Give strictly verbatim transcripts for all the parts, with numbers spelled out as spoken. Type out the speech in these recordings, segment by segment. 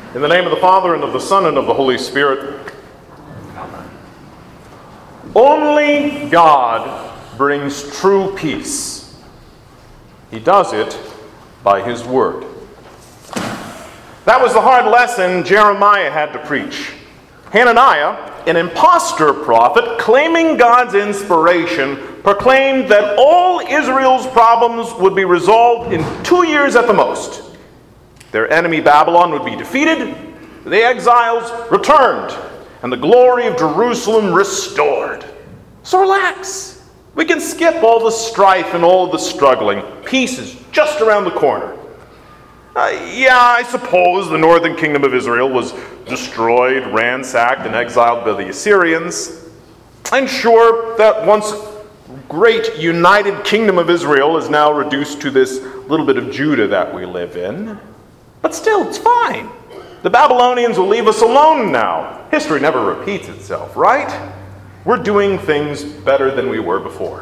In the name of the Father, and of the Son, and of the Holy Spirit. Amen. Only God brings true peace. He does it by His Word. That was the hard lesson Jeremiah had to preach. Hananiah, an impostor prophet claiming God's inspiration, proclaimed that all Israel's problems would be resolved in two years at the most. Their enemy Babylon would be defeated, the exiles returned, and the glory of Jerusalem restored. So relax. We can skip all the strife and all the struggling. Peace is just around the corner. Uh, yeah, I suppose the northern kingdom of Israel was destroyed, ransacked, and exiled by the Assyrians. And sure, that once great united kingdom of Israel is now reduced to this little bit of Judah that we live in. But still, it's fine. The Babylonians will leave us alone now. History never repeats itself, right? We're doing things better than we were before.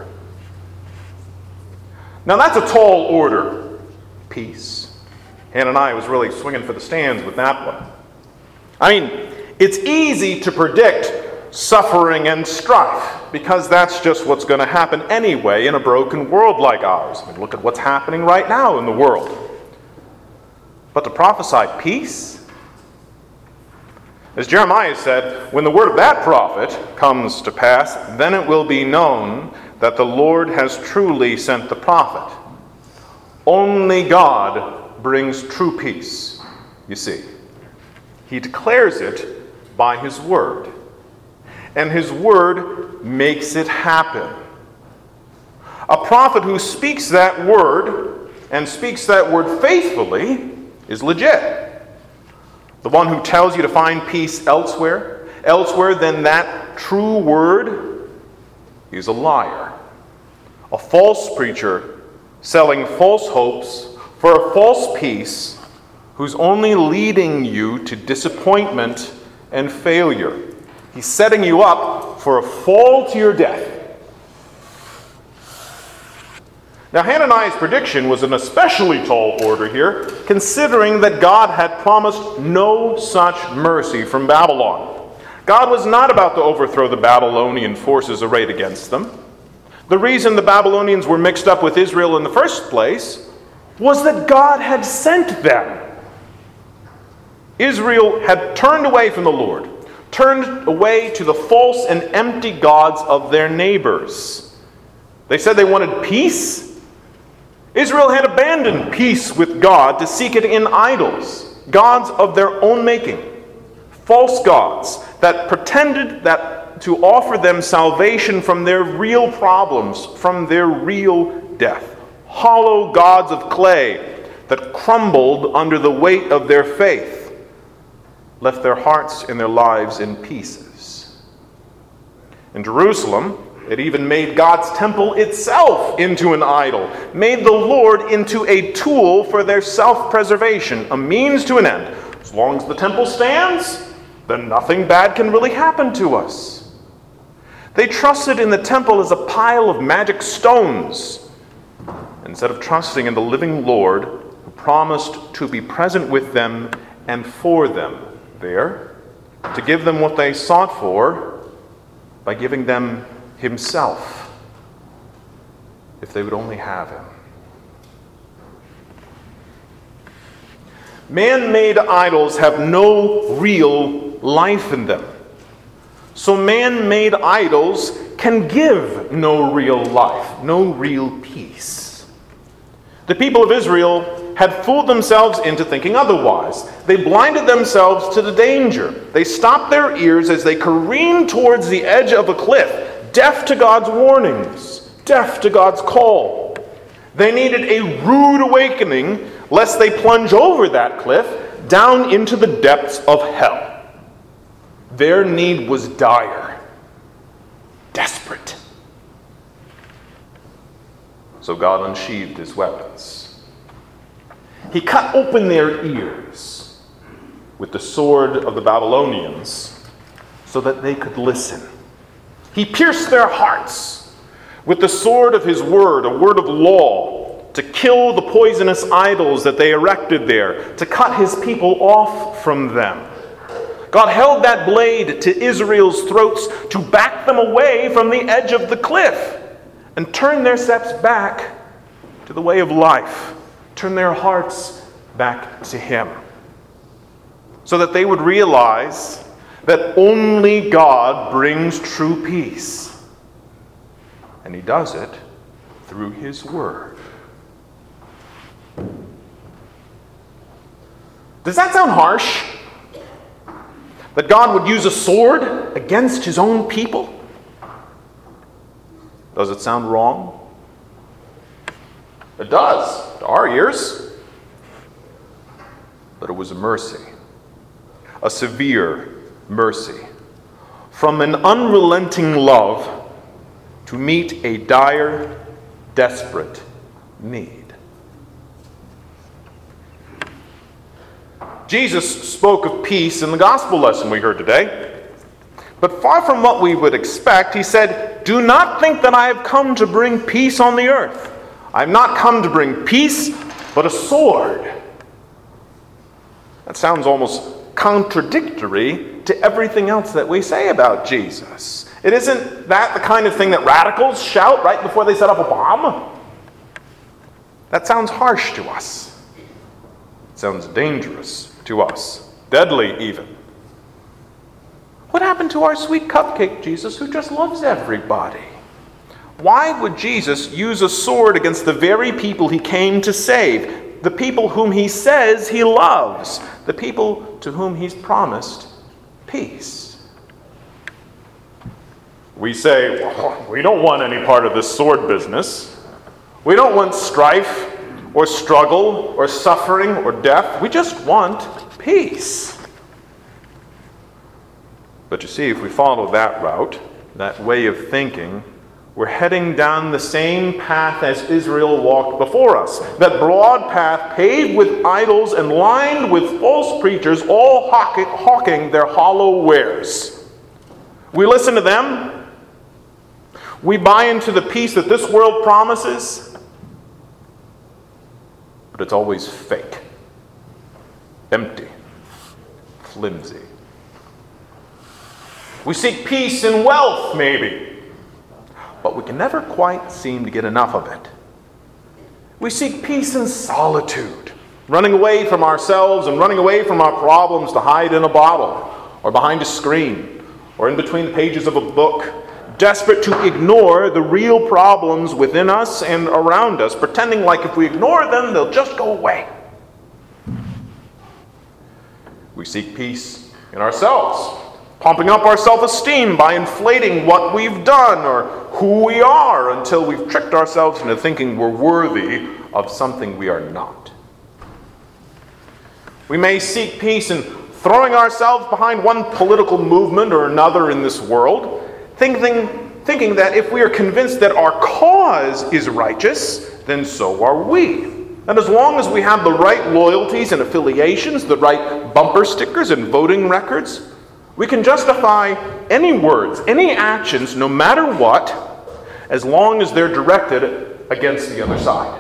Now that's a tall order. Peace. Hananiah was really swinging for the stands with that one. I mean, it's easy to predict suffering and strife because that's just what's going to happen anyway in a broken world like ours. I mean, look at what's happening right now in the world. But to prophesy peace? As Jeremiah said, when the word of that prophet comes to pass, then it will be known that the Lord has truly sent the prophet. Only God brings true peace, you see. He declares it by His word. And His word makes it happen. A prophet who speaks that word, and speaks that word faithfully, is legit. The one who tells you to find peace elsewhere, elsewhere than that true word, is a liar. A false preacher selling false hopes for a false peace who's only leading you to disappointment and failure. He's setting you up for a fall to your death. Now, Hananiah's prediction was an especially tall order here, considering that God had promised no such mercy from Babylon. God was not about to overthrow the Babylonian forces arrayed against them. The reason the Babylonians were mixed up with Israel in the first place was that God had sent them. Israel had turned away from the Lord, turned away to the false and empty gods of their neighbors. They said they wanted peace. Israel had abandoned peace with God to seek it in idols, gods of their own making, false gods that pretended that to offer them salvation from their real problems, from their real death. Hollow gods of clay that crumbled under the weight of their faith, left their hearts and their lives in pieces. In Jerusalem, it even made God's temple itself into an idol, made the Lord into a tool for their self-preservation, a means to an end. As long as the temple stands, then nothing bad can really happen to us. They trusted in the temple as a pile of magic stones, instead of trusting in the living Lord who promised to be present with them and for them there, to give them what they sought for by giving them Himself, if they would only have Him. Man-made idols have no real life in them. So man-made idols can give no real life, no real peace. The people of Israel had fooled themselves into thinking otherwise. They blinded themselves to the danger. They stopped their ears as they careened towards the edge of a cliff, deaf to God's warnings, deaf to God's call. They needed a rude awakening lest they plunge over that cliff down into the depths of hell. Their need was dire, desperate. So God unsheathed His weapons. He cut open their ears with the sword of the Babylonians so that they could listen. He pierced their hearts with the sword of His word, a word of law, to kill the poisonous idols that they erected there, to cut his people off from them. God held that blade to Israel's throats to back them away from the edge of the cliff and turn their steps back to the way of life, turn their hearts back to him, so that they would realize that only God brings true peace. And he does it through his word. Does that sound harsh? That God would use a sword against his own people? Does it sound wrong? It does, to our ears. But it was a mercy, a severe mercy, from an unrelenting love to meet a dire, desperate need. Jesus spoke of peace in the gospel lesson we heard today. But far from what we would expect, he said, "Do not think that I have come to bring peace on the earth. I have not come to bring peace, but a sword." That sounds almost contradictory to everything else that we say about Jesus. It isn't that the kind of thing that radicals shout right before they set up a bomb? That sounds harsh to us. It sounds dangerous to us. Deadly, even. What happened to our sweet cupcake Jesus who just loves everybody? Why would Jesus use a sword against the very people he came to save? The people whom he says he loves. The people to whom he's promised peace. We say, well, we don't want any part of this sword business. We don't want strife or struggle or suffering or death. We just want peace. But you see, if we follow that route, that way of thinking, we're heading down the same path as Israel walked before us. That broad path paved with idols and lined with false preachers, all hawking their hollow wares. We listen to them. We buy into the peace that this world promises. But it's always fake, empty, flimsy. We seek peace in wealth, maybe. But we can never quite seem to get enough of it. We seek peace in solitude, running away from ourselves and running away from our problems to hide in a bottle, or behind a screen, or in between the pages of a book, desperate to ignore the real problems within us and around us, pretending like if we ignore them, they'll just go away. We seek peace in ourselves, pumping up our self-esteem by inflating what we've done or who we are until we've tricked ourselves into thinking we're worthy of something we are not. We may seek peace in throwing ourselves behind one political movement or another in this world, thinking, thinking that if we are convinced that our cause is righteous, then so are we. And as long as we have the right loyalties and affiliations, the right bumper stickers and voting records, we can justify any words, any actions, no matter what, as long as they're directed against the other side.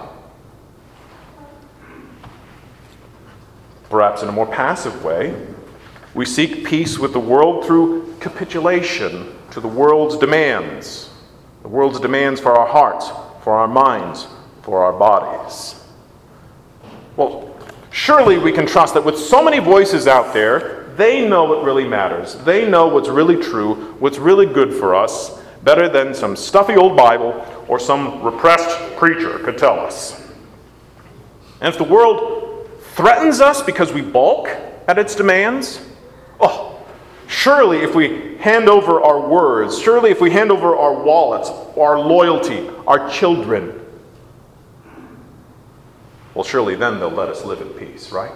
Perhaps in a more passive way, we seek peace with the world through capitulation to the world's demands, the world's demands for our hearts, for our minds, for our bodies. Well, surely we can trust that with so many voices out there, they know what really matters. They know what's really true, what's really good for us, better than some stuffy old Bible or some repressed preacher could tell us. And if the world threatens us because we balk at its demands, oh, surely if we hand over our words, surely if we hand over our wallets, our loyalty, our children, well, surely then they'll let us live in peace, right?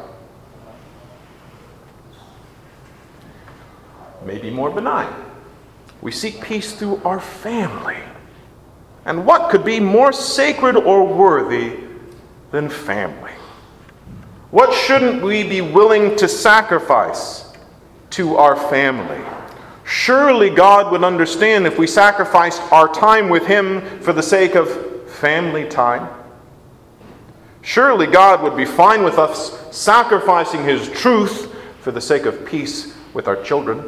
Maybe more benign. We seek peace through our family. And what could be more sacred or worthy than family? What shouldn't we be willing to sacrifice to our family? Surely God would understand if we sacrificed our time with Him for the sake of family time. Surely God would be fine with us sacrificing his truth for the sake of peace with our children.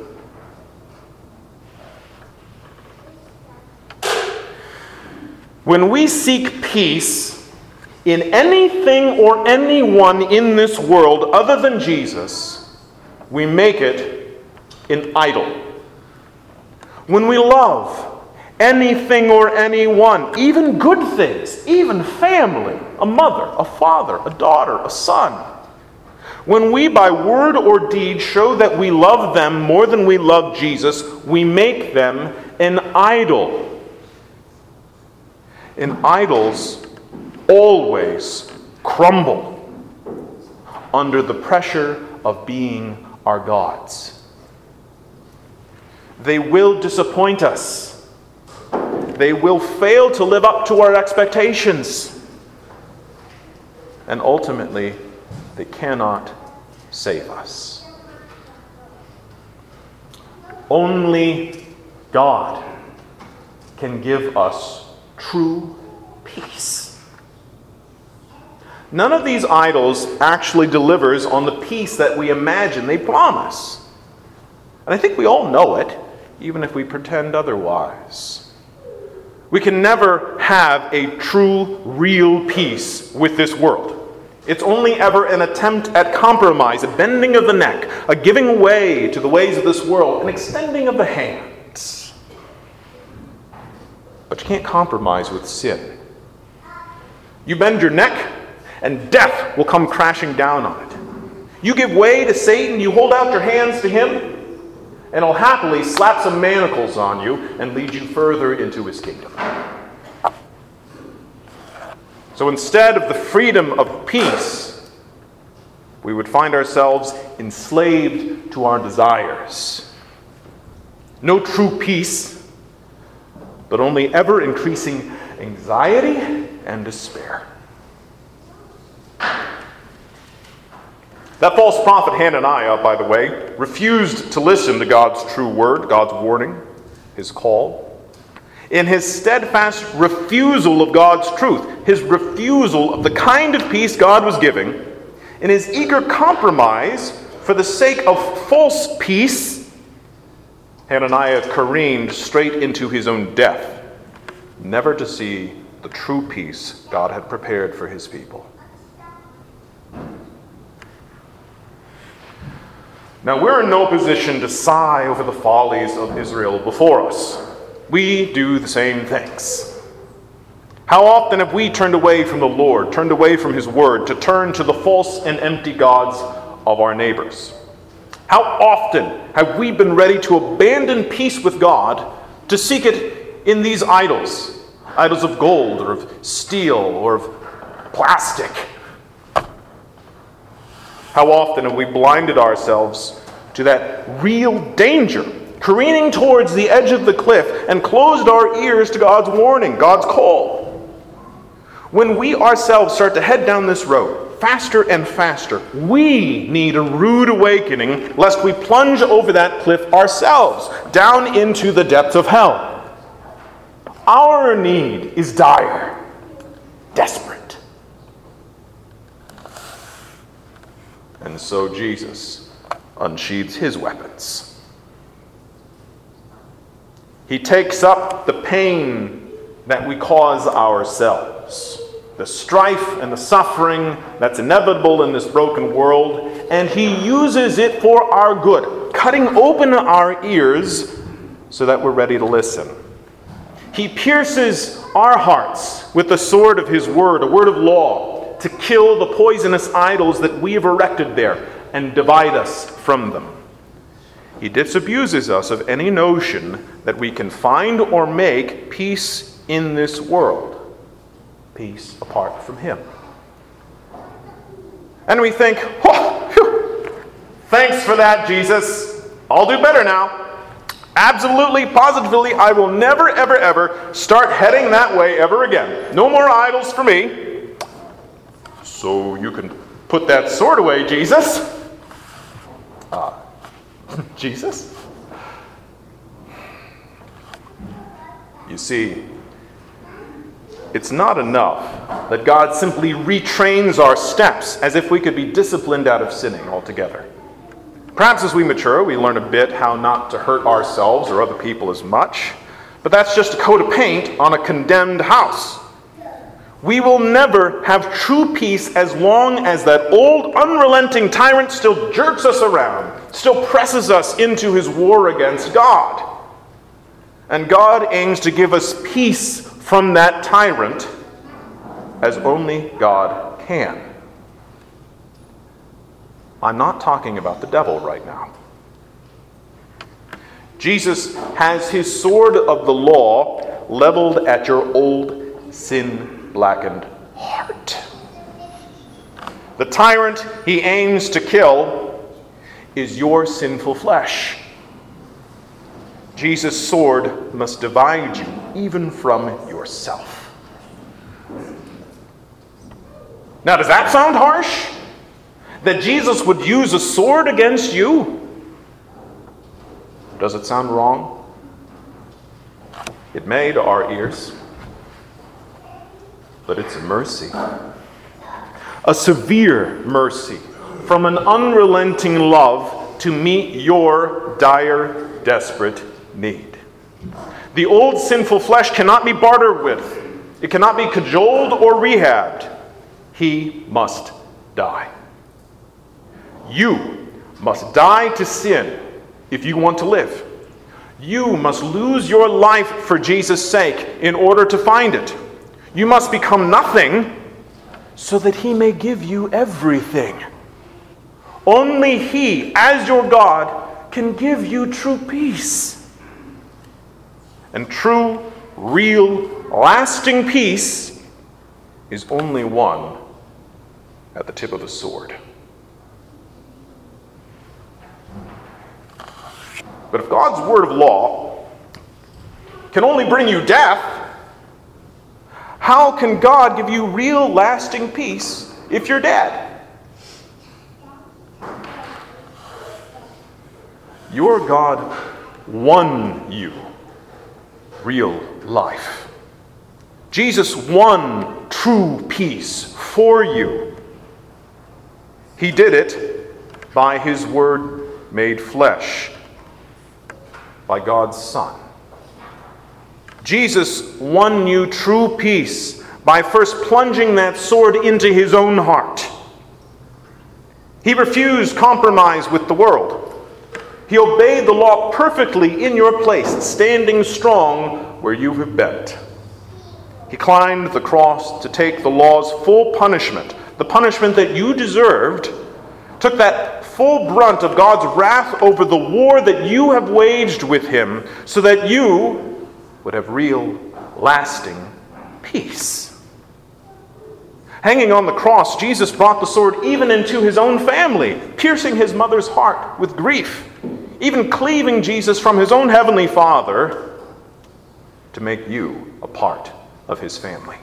When we seek peace in anything or anyone in this world other than Jesus, we make it an idol. When we love anything or anyone, even good things, even family, a mother, a father, a daughter, a son, when we by word or deed show that we love them more than we love Jesus, we make them an idol. And idols always crumble under the pressure of being our gods. They will disappoint us. They will fail to live up to our expectations. And ultimately, they cannot save us. Only God can give us true peace. None of these idols actually delivers on the peace that we imagine they promise. And I think we all know it, even if we pretend otherwise. We can never have a true, real peace with this world. It's only ever an attempt at compromise, a bending of the neck, a giving way to the ways of this world, an extending of the hands. But you can't compromise with sin. You bend your neck, and death will come crashing down on it. You give way to Satan, you hold out your hands to him, and he'll happily slap some manacles on you and lead you further into his kingdom. So instead of the freedom of peace, we would find ourselves enslaved to our desires. No true peace, but only ever-increasing anxiety and despair. That false prophet Hananiah, by the way, refused to listen to God's true word, God's warning, his call. In his steadfast refusal of God's truth, his refusal of the kind of peace God was giving, in his eager compromise for the sake of false peace, Hananiah careened straight into his own death, never to see the true peace God had prepared for his people. Now, we're in no position to sigh over the follies of Israel before us. We do the same things. How often have we turned away from the Lord, turned away from his word, to turn to the false and empty gods of our neighbors? How often have we been ready to abandon peace with God to seek it in these idols? Idols of gold or of steel or of plastic. How often have we blinded ourselves to that real danger, careening towards the edge of the cliff, and closed our ears to God's warning, God's call? When we ourselves start to head down this road, faster and faster, we need a rude awakening, lest we plunge over that cliff ourselves, down into the depths of hell. Our need is dire, desperate. And so Jesus unsheathes his weapons. He takes up the pain that we cause ourselves, the strife and the suffering that's inevitable in this broken world, and he uses it for our good, cutting open our ears so that we're ready to listen. He pierces our hearts with the sword of his word, a word of law, to kill the poisonous idols that we have erected there and divide us from them. He disabuses us of any notion that we can find or make peace in this world, peace apart from him. And we think, oh, phew, thanks for that, Jesus. I'll do better now. Absolutely, positively, I will never, ever, ever start heading that way ever again. No more idols for me. So you can put that sword away, Jesus. Uh, Jesus? You see, it's not enough that God simply retrains our steps as if we could be disciplined out of sinning altogether. Perhaps as we mature, we learn a bit how not to hurt ourselves or other people as much, but that's just a coat of paint on a condemned house. We will never have true peace as long as that old, unrelenting tyrant still jerks us around, still presses us into his war against God. And God aims to give us peace from that tyrant as only God can. I'm not talking about the devil right now. Jesus has his sword of the law leveled at your old sin-blackened heart. The tyrant he aims to kill is your sinful flesh. Jesus' sword must divide you even from yourself. Now, does that sound harsh? That Jesus would use a sword against you? Does it sound wrong? It may to our ears, but it's a mercy. A severe mercy from an unrelenting love to meet your dire, desperate need. The old sinful flesh cannot be bartered with. It cannot be cajoled or rehabbed. He must die. You must die to sin if you want to live. You must lose your life for Jesus' sake in order to find it. You must become nothing so that he may give you everything. Only he, as your God, can give you true peace. And true, real, lasting peace is only won at the tip of a sword. But if God's word of law can only bring you death, how can God give you real, lasting peace if you're dead? Your God won you real life. Jesus won true peace for you. He did it by his word made flesh, by God's Son. Jesus won you true peace by first plunging that sword into his own heart. He refused compromise with the world. He obeyed the law perfectly in your place, standing strong where you have bent. He climbed the cross to take the law's full punishment, the punishment that you deserved, took that full brunt of God's wrath over the war that you have waged with him, so that you would have real, lasting peace. Hanging on the cross, Jesus brought the sword even into his own family, piercing his mother's heart with grief, even cleaving Jesus from his own heavenly Father to make you a part of his family.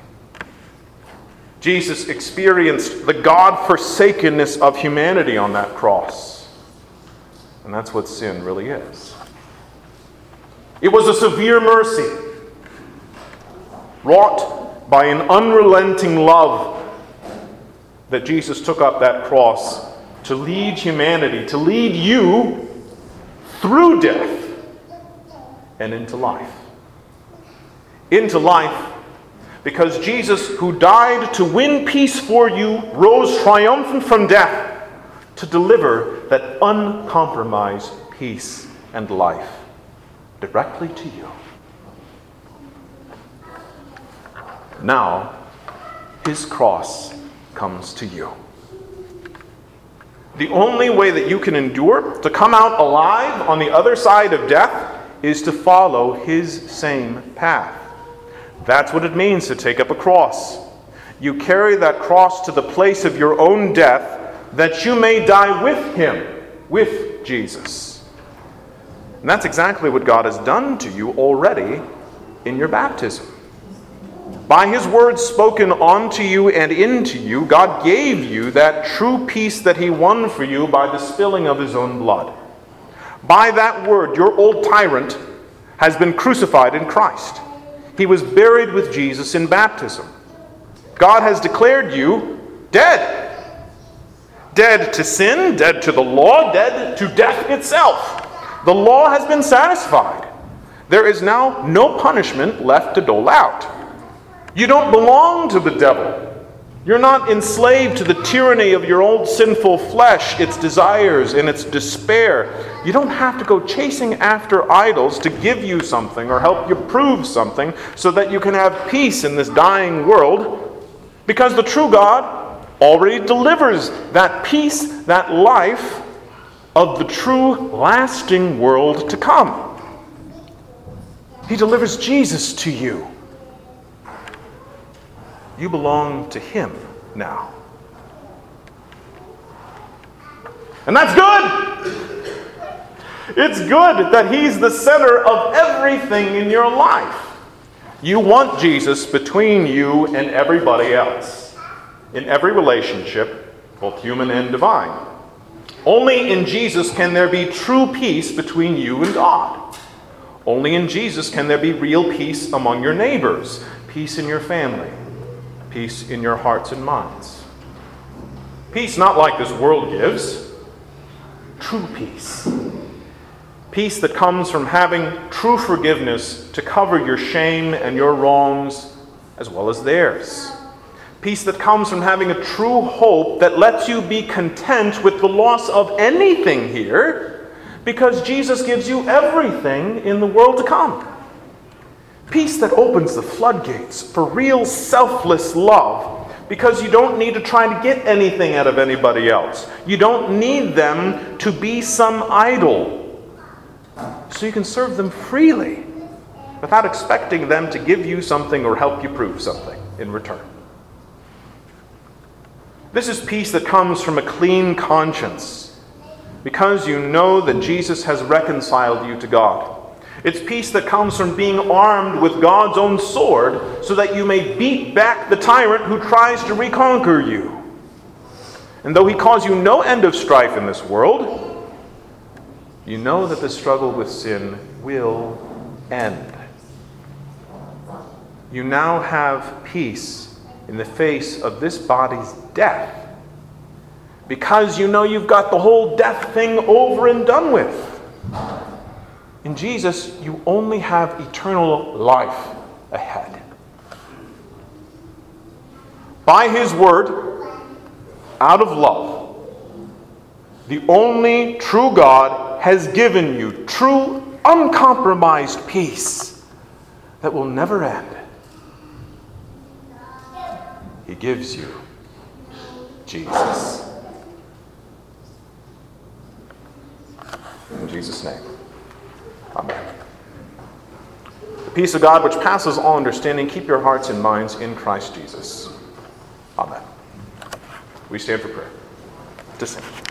Jesus experienced the God-forsakenness of humanity on that cross. And that's what sin really is. It was a severe mercy, wrought by an unrelenting love, that Jesus took up that cross to lead humanity, to lead you through death and into life. Into life because Jesus, who died to win peace for you, rose triumphant from death to deliver that uncompromised peace and life directly to you. Now, his cross comes to you. The only way that you can endure to come out alive on the other side of death is to follow his same path. That's what it means to take up a cross. You carry that cross to the place of your own death that you may die with him, with Jesus. And that's exactly what God has done to you already in your baptism. By his words spoken onto you and into you, God gave you that true peace that he won for you by the spilling of his own blood. By that word, your old tyrant has been crucified in Christ. He was buried with Jesus in baptism. God has declared you dead. Dead to sin, dead to the law, dead to death itself. The law has been satisfied. There is now no punishment left to dole out. You don't belong to the devil. You're not enslaved to the tyranny of your old sinful flesh, its desires and its despair. You don't have to go chasing after idols to give you something or help you prove something so that you can have peace in this dying world, because the true God already delivers that peace, that life of the true lasting world to come. He delivers Jesus to you. You belong to Him now. And that's good. It's good that He's the center of everything in your life. You want Jesus between you and everybody else, in every relationship, both human and divine. Only in Jesus can there be true peace between you and God. Only in Jesus can there be real peace among your neighbors, peace in your family, peace in your hearts and minds. Peace not like this world gives, true peace. Peace that comes from having true forgiveness to cover your shame and your wrongs as well as theirs. Peace that comes from having a true hope that lets you be content with the loss of anything here, because Jesus gives you everything in the world to come. Peace that opens the floodgates for real selfless love, because you don't need to try to get anything out of anybody else. You don't need them to be some idol. So you can serve them freely without expecting them to give you something or help you prove something in return. This is peace that comes from a clean conscience, because you know that Jesus has reconciled you to God. It's peace that comes from being armed with God's own sword so that you may beat back the tyrant who tries to reconquer you. And though he cause you no end of strife in this world, you know that the struggle with sin will end. You now have peace in the face of this body's death, because you know you've got the whole death thing over and done with. In Jesus, you only have eternal life ahead. By His word, out of love, the only true God has given you true, uncompromised peace that will never end. He gives you Jesus. In Jesus' name. Amen. The peace of God, which passes all understanding, keep your hearts and minds in Christ Jesus. Amen. We stand for prayer. To sing.